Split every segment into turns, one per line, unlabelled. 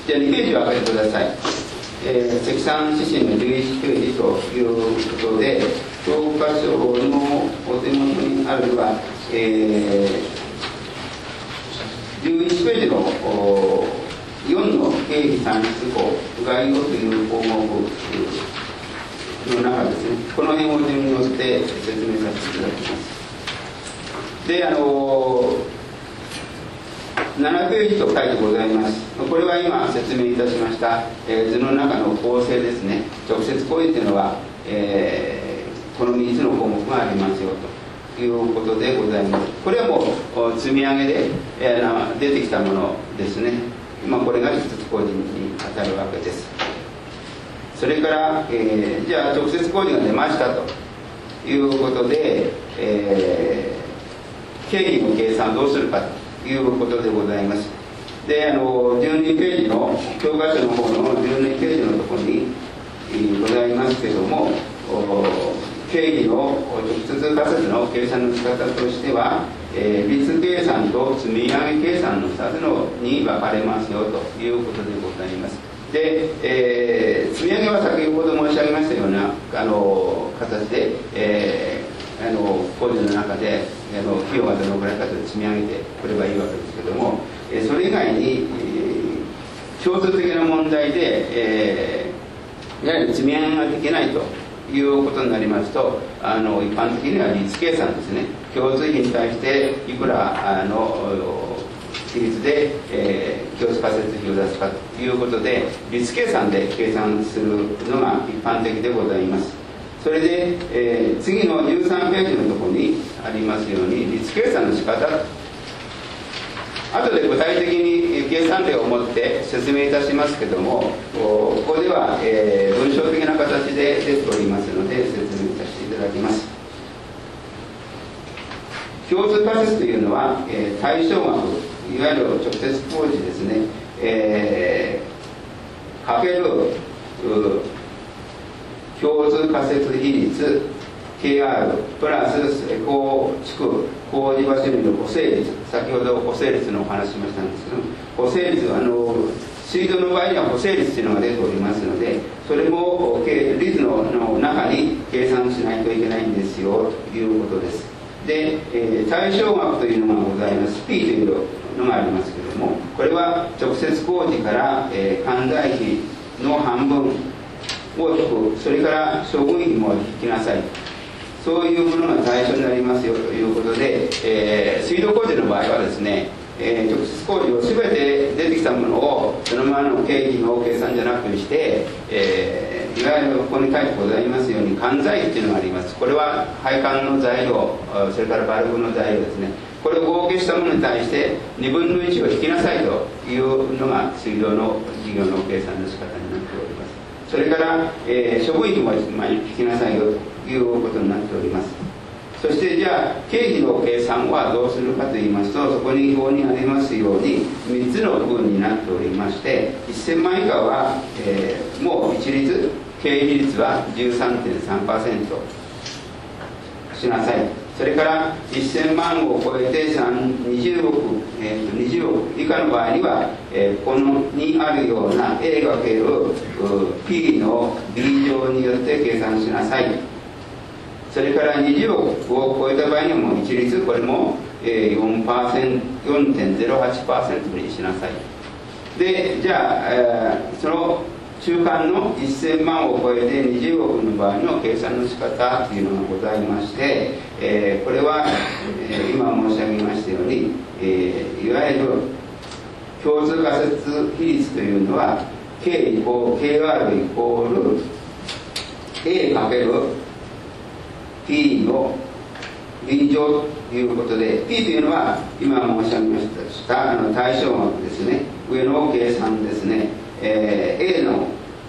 じゃあ2ページを開けてください。積算指針の11ページということで、教科書のお手元にあるのは、11ページの4の経費算出項概要という項目の中ですね、この辺を順に乗って説明させていただきます。で、7ページと書いてございます。これは今説明いたしました、図の中の構成ですね。直接行為というのは、この3つの項目がありますよということでございます。これはもう積み上げで、出てきたものですね。これが直接工事に当たるわけです。それから、じゃあ直接工事が出ましたということで、経費の計算をどうするかということでございます。で、12ページの教科書の方の12ページのところにございますけども、経費の直接仮説の計算の仕方としては、率計算と積み上げ計算の2つのに分かれますよということでございます。で、積み上げは先ほど申し上げましたような形で、工事の中で費用がどのくらいかと積み上げてこればいいわけですけども、それ以外に、共通的な問題で、やはり積み上げができないということになりますと、一般的には率計算ですね。共通費に対していくら比率で、共通仮説費を出すかということで、率計算で計算するのが一般的でございます。それで、次の13ページのところにありますように、率計算の仕方、後で具体的に計算例を持って説明いたしますけども、ここでは、文章的な形で出ておりますので説明させていただきます。共通仮説というのは、対象額、いわゆる直接工事ですね、かける共通仮説比率 KR プラス構築工事場所にの補正率、先ほど補正率のお話しましたんですけど、補正率水道の場合には補正率というのが出ておりますので、それも率の中に計算しないといけないんですよということです。で、対象額というのがございます。 P というのがありますけれども、これは直接工事から、管材費の半分を引く、それから処分費も引きなさい、そういうものが対象になりますよということで、水道工事の場合はですね、直接工事を全て出てきたものをそのままの経費の計算じゃなくして、いわゆるここに書いてございますように管材費というのがあります。これは配管の材料、それからバルブの材料ですね。これを合計したものに対して2分の1を引きなさいというのが水道の事業の計算の仕方になっております。それから、処分費も引きなさいよということになっております。そしてじゃあ経費の計算はどうするかといいますと、そこに表にありますように3つの部分になっておりまして、1000万以下は、もう一律経費率は 13.3% しなさい。それから1000万を超えて20億以下の場合には、このにあるような A かける P の B 乗によって計算しなさい。それから20億を超えた場合にはもう一律これも 4.08% にしなさい。で、じゃあ、その中間の1000万を超えて20億の場合の計算の仕方というのがございまして、これは、今申し上げましたように、いわゆる共通仮説比率というのは K イコール KR イコール A かける P の B 乗ということで、 P というのは今申し上げました対象額ですね。上の計算ですね。A の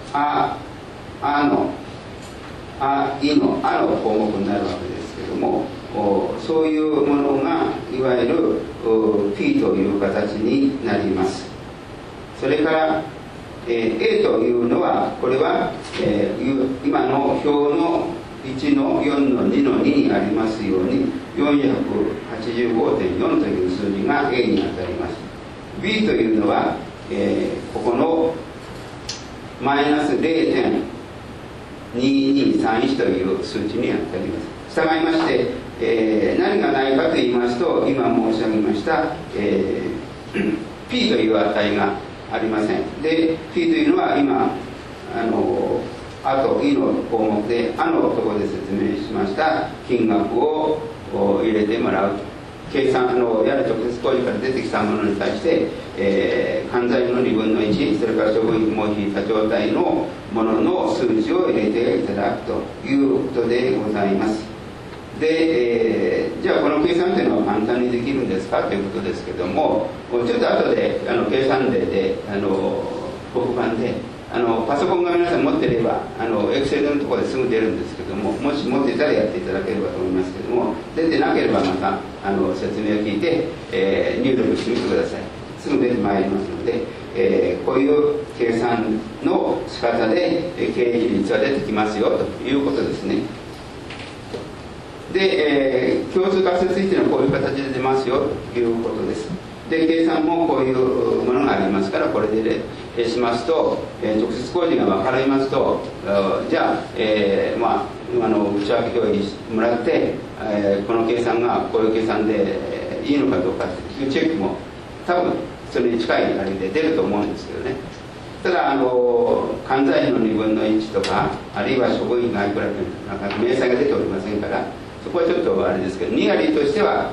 いの項目になるわけですけども、そういうものがいわゆるP という形になります。それから、A というのはこれは、今の表の1の4の2の2にありますように 485.4 という数字が A に当たります。 B というのは、ここのマイナス 0.2231 という数値になっております。従いまして、何がないかと言いますと、今申し上げました、P という値がありません。で P というのは今あと E の項目であのところで説明しました金額を入れてもらうと。計算やる直接工事から出てきたものに対して、関税の2分の1、それから処分費も引いた状態のものの数値を入れていただくということでございます。で、じゃあこの計算というのは簡単にできるんですかということですけども、ちょっと後で計算例で黒板でパソコンが皆さん持っていればエクセルのところですぐ出るんですけども、もし持っていたらやっていただければと思いますけども、出てなければまた説明を聞いて、入力してみてください。すぐ出てまいりますので、こういう計算の仕方で経費率は出てきますよということですね。で、共通仮説費というのはこういう形で出ますよということです。で、計算もこういうものがありますから、これでしますと、直接工事が分かりますと、じゃあ、内訳表にしてもらって、この計算がこういう計算でいいのかどうかというチェックも多分それに近いあれで出ると思うんですけどね。ただ関税費の2分の1とか、あるいは処分費がいくらというなんか明細が出ておりませんから、そこはちょっとあれですけど、ニアリーとしては、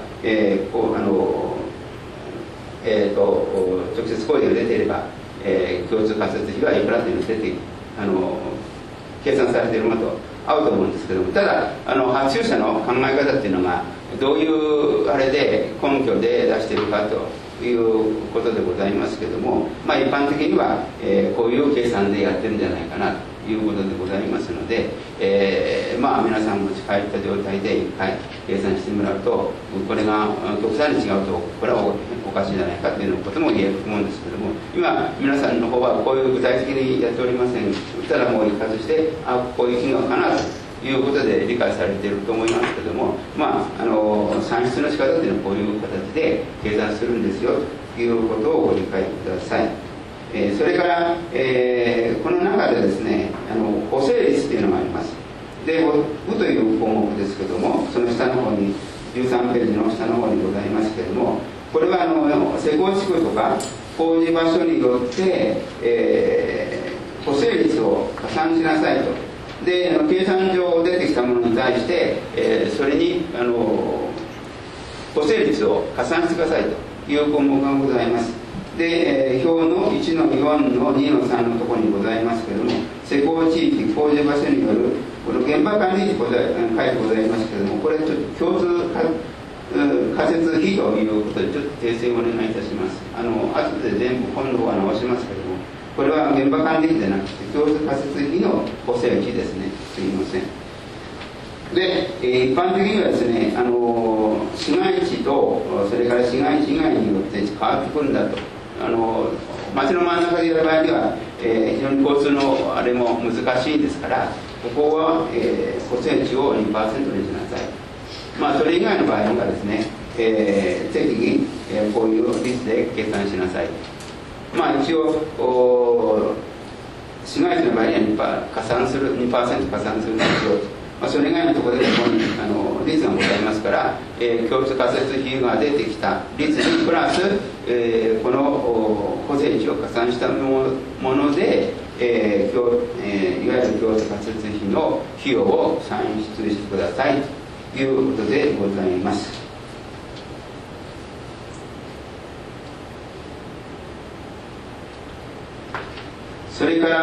直接工事が出ていれば、共通仮説費はいくらというのが出て計算されているものと合うと思うんですけども、ただ発注者の考え方っていうのがどういうあれで根拠で出しているかということでございますけども、一般的には、こういう計算でやってるんじゃないかなということでございますので、皆さん持ち帰った状態で1回計算してもらうと、これが極端に違うとこれはおかしいんじゃないかということも言えると思うんですけども、今皆さんの方はこういう具体的にやっておりません。そしたらもう一括してこういう金額かなということで理解されていると思いますけども、算出の仕方というのはこういう形で計算するんですよということをご理解ください。それから、この中でですね、補正率というのがあります。で、部という項目ですけども、その下の方に13ページの下の方にございますけれども、これは施工地区とか工事場所によって、補正率を加算しなさいと。で、計算上出てきたものに対して、それに補正率を加算してくださいという項目がございます。で、表の1の4の2の3のところにございますけれども、施工地域工事場所によるこの現場管理費書いてございますけれども、これちょっと共通仮説費ということでちょっと訂正をお願いいたします。後で全部本の方は直しますけれども、これは現場管理費でなくて共通仮説費の補正費ですね。すみません。で、一般的にはですね、市街地とそれから市街地以外によって変わってくるんだと。町の真ん中でやる場合には、非常に交通のあれも難しいですから、ここは、補正値を 2% にしなさい。それ以外の場合にはですね、適宜、こういう率で計算しなさい。一応市街地の場合には 2% 加算するんですよ。それ以外のところでここに率がございますから、共通仮説費が出てきた率にプラス、この補正値を加算したもので、いわゆる共通仮説費の費用を算出してくださいということでございます。それから、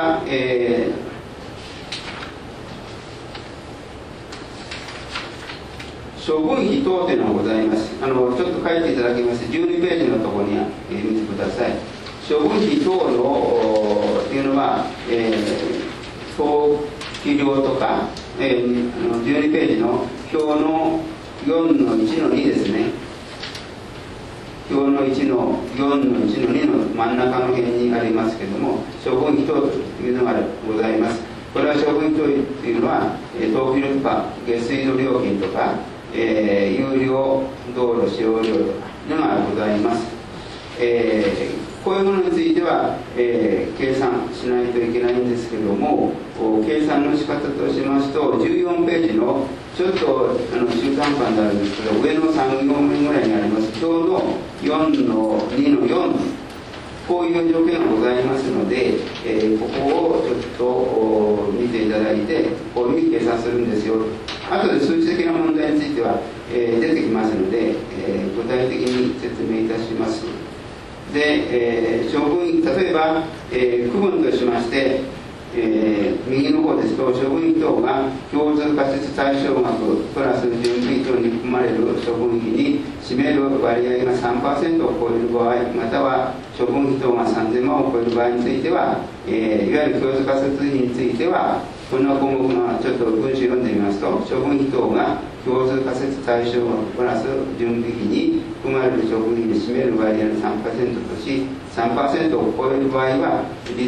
処分費等というのがございます。ちょっと書いていただきまして12ページのところに、見てください。処分費等のというのは、登記料とか、12ページの表の4の1の2ですね。表の1の4の1の2の真ん中の辺にありますけれども、処分費等というのがございます。これは処分費というのは、登記料とか下水の料金とか、有料道路使用料とかのがございます。 こういうものについては、計算しないといけないんですけれども、計算の仕方としますと、14ページのちょっと中間版になるんですけど、上の3行目ぐらいにあります、ちょうど4の2の4、こういう条件がございますので、ここをちょっと見ていただいて、こういうふうに計算するんですよ。後で数値的な問題については、出てきますので、具体的に説明いたします。で、処分費、例えば、区分としまして、右の方ですと、処分費等が共通仮設対象額プラス準備費等に含まれる処分費に占める割合が 3% を超える場合、または処分費等が3000万を超える場合については、いわゆる共通仮設費については、こんな項目がちょっと文章読んでみますと、処分費等が共通仮設対象額プラス準備費に含まれる処分費に占める割合の 3% とし、3% を超える場合は、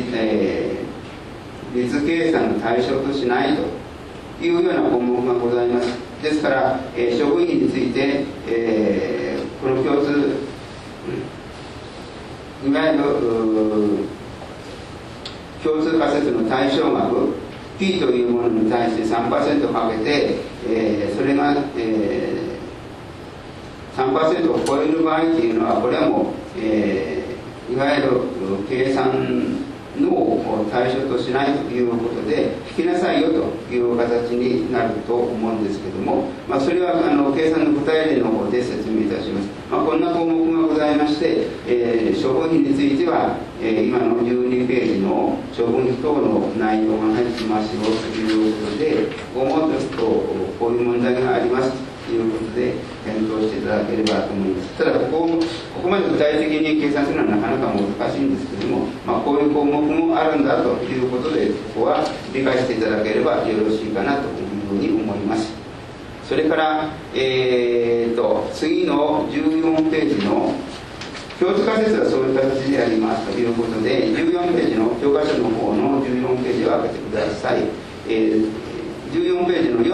率計算の対象としないというような項目がございます。ですから、処分費について、この共通、いわゆる共通仮設の対象額 P というものに対して 3% かけて、それが、3% を超える場合というのは、これはもう、いわゆる計算の対象としないということで、引きなさいよという形になると思うんですけども、それは計算の具体例の方で説明いたします。こんな項目がございまして、処分費については、今の12ページの処分費等の内容が入ってますよということで、ここもちょっとこういう問題がありますということで検討していただければと思います。ただここまで具体的に計算するのはなかなか難しいんですけども、こういう項目もあるんだということで、ここは理解していただければよろしいかなというふうに思います。それから、次の14ページの共通仮説はそういう形でありますということで、14ページの教科書の方の14ページを開けてください。14ページの